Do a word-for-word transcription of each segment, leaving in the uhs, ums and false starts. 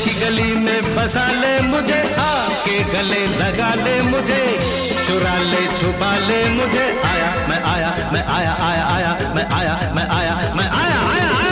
की गली में बसा ले मुझे, आके गले लगा ले मुझे, चुरा ले छुपा ले मुझे। आया मैं आया मैं आया आया आया मैं आया मैं आया मैं आया आया आया।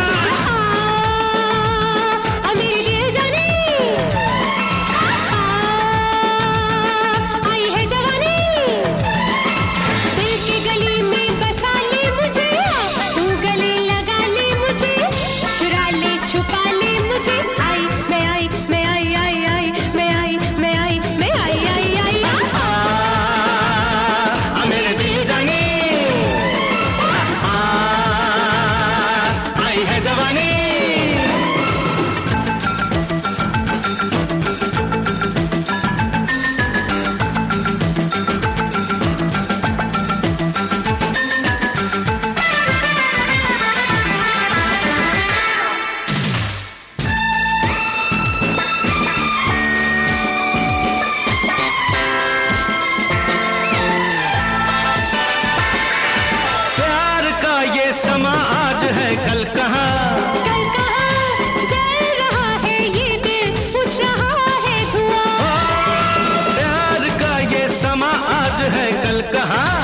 समा आज है कल कहाँ, कल कहाँ जल रहा है ये दिल, उठ रहा है धुआं। प्यार का ये समा आज है कल कहाँ,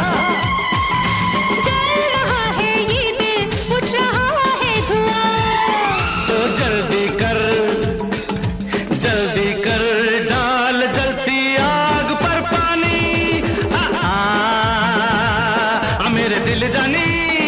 जल रहा है ये दिल, उठ रहा है धुआं। तो जल्दी कर जल्दी कर डाल जलती आग पर पानी। आ, आ, आ, मेरे दिल जानी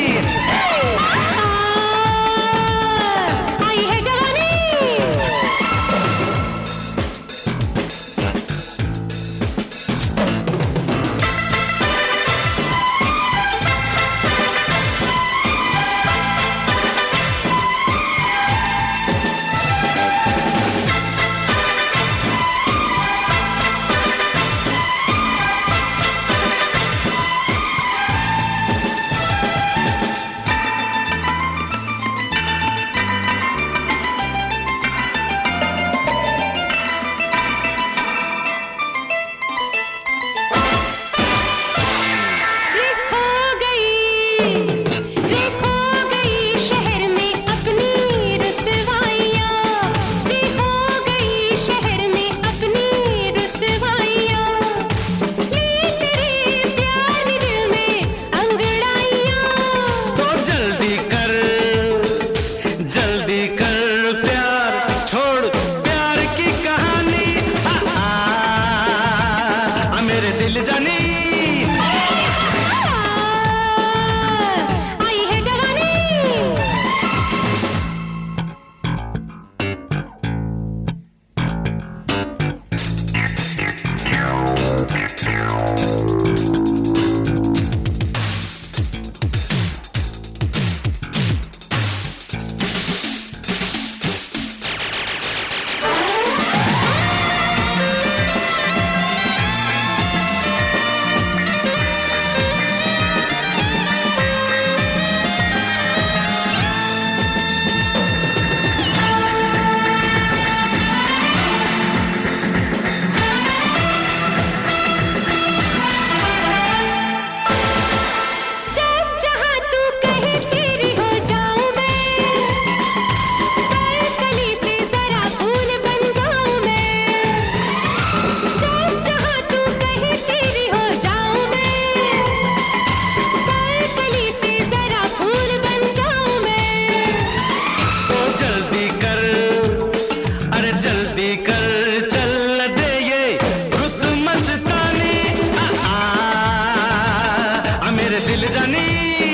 दिल जानी आई है जवानी। दिल जानी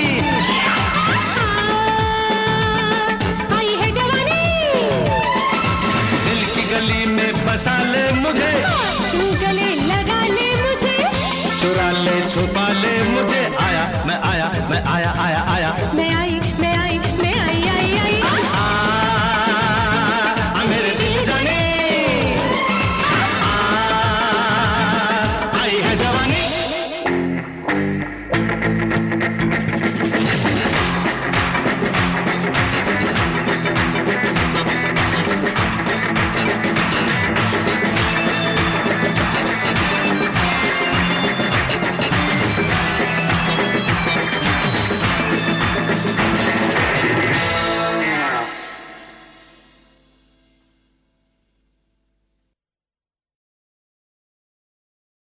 आई है जवानी। दिल की गली में बसा ले मुझे,